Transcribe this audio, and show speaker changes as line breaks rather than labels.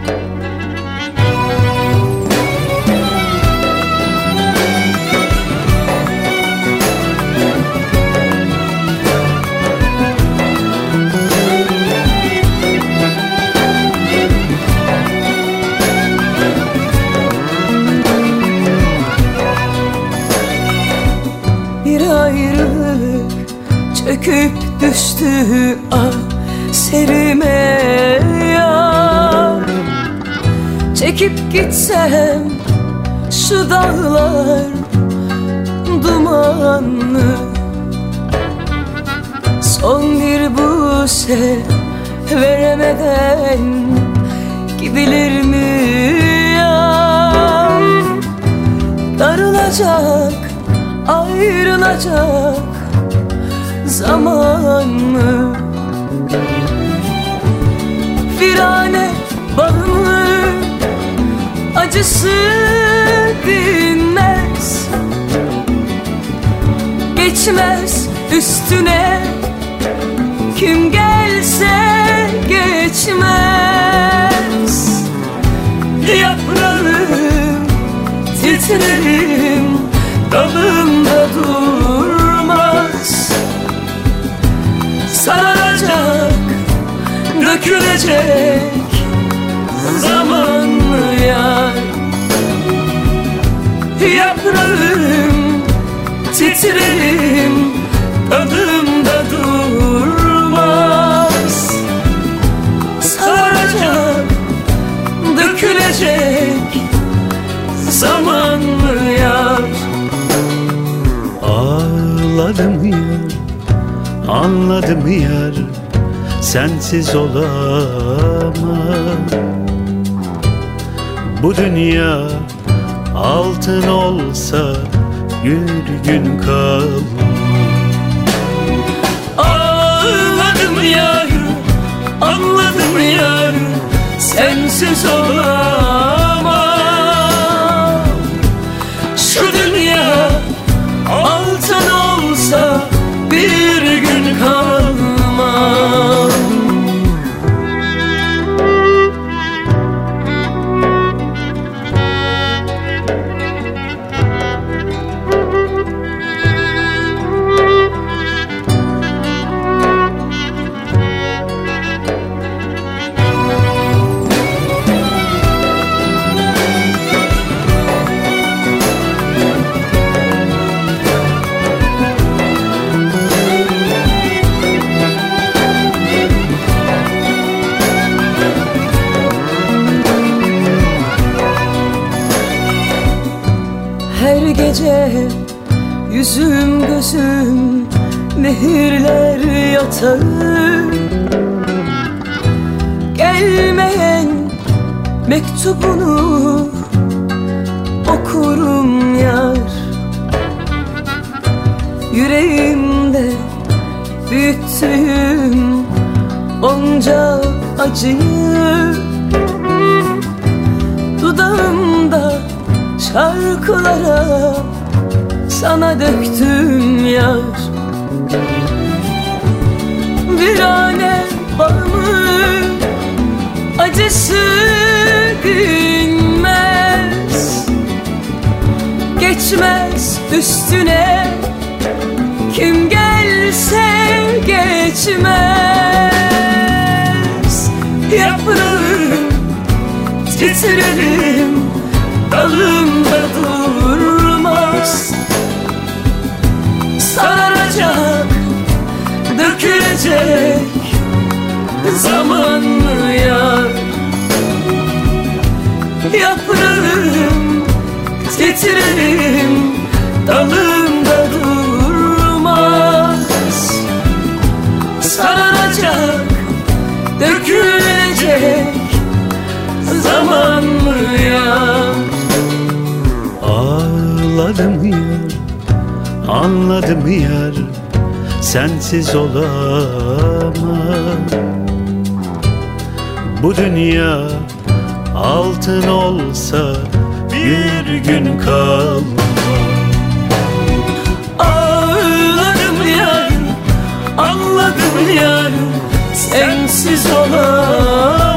Çöküp düştü serime yar. Çekip gitsem şu dağlar dumanlı, son bir buse veremeden gidilir mi yar? Darılacak, ayrılacak zaman mı? Virane bağımlı, acısı dinmez, geçmez üstüne kim gelse geçmez. Yaprağım, titrerim, dalımda durmaz. Sararacak, dökülecek zaman mı yar? Yaprağım, titrerim, dalımda durmaz. Sararacak, dökülecek zaman mı yar?
Ağladım yar, anladım yar, sensiz olamam. Bu dünya altın olsa bir gün kalmam.
Ağladım yar, anladım yar, sensiz olamam. Şu dünya altın olsa bir gün kalmam. Her gece yüzüm gözüm nehirler yatağı, gelmeyen mektubunu okurum yar. Yüreğimde büyüttüğüm onca acıyı dudağımda şarkılara sana döktüm yar. Virane bağımı, acısı dinmez, geçmez üstüne kim gelse geçmez. Yaprağım, titrerim, dalımda durmaz. Sararacak, dökülecek zaman mı yar? Yaprağım, titrerim, dalımda durmaz. Sararacak, dökülecek zaman mı yar?
Ağladım yar, anladım yar, sensiz olamam. Bu dünya altın olsa bir gün kalmam.
Ağladım yar, anladım yar, sensiz olamam.